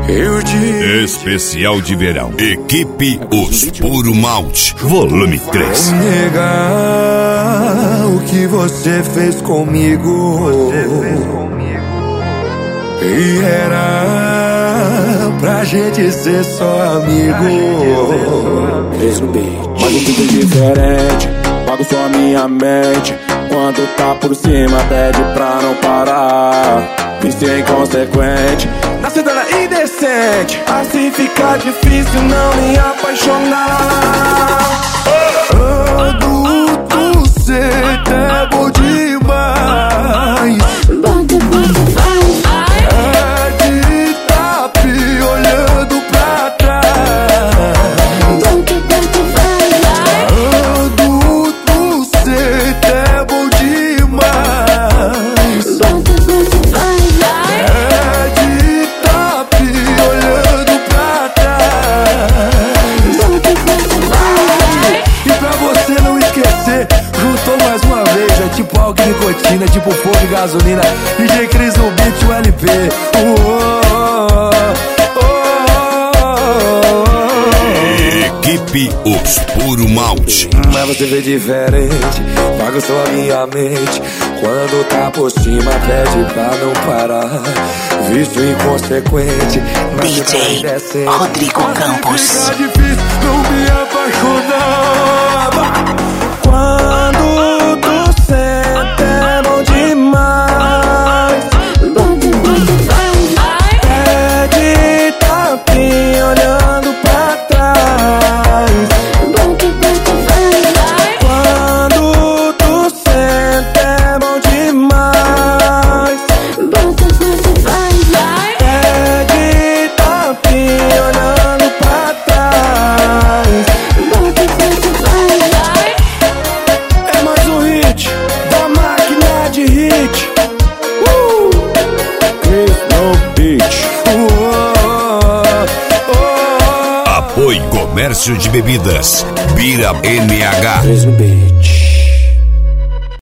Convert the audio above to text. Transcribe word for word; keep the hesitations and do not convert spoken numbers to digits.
Eu te... Especial de verão. Equipe Os Puro Malte, volume três. Vou negar o que você fez comigo. E era pra gente ser só amigo. Três no beat. Mas um tudo diferente, pago só minha mente. Quando tá por cima pede pra não parar. Vício inconsequente, na cidade indecente. Assim fica difícil não me apaixonar. Adulto, cê é bom demais. É de tapi olhando pra trás. Adulto, cê é bom demais. É de tapi olhando pra trás. E pra você não esquecer, juntou mais uma vez. É tipo álcool e nicotina, tipo fogo e gasolina. D J Cris no beat, o L P. Oh, oh, oh, oh. Equipe Os Puro Malte. Mas você vê diferente, paga só a minha mente. Quando tá por cima pede pra não parar. Vício inconsequente, D J Rodrigo Campos. Fica difícil não me apaixonar. Quando tu sente é bom demais. Pede tapinha olhando pra trás. Quando tu sente é bom demais. Pede tapinha olhando pra trás. É mais um hit da máquina de hit. Uh! Chris no beat. Oh, oh, oh. Apoio Comércio de Bebidas Bira N H. Chris no beat.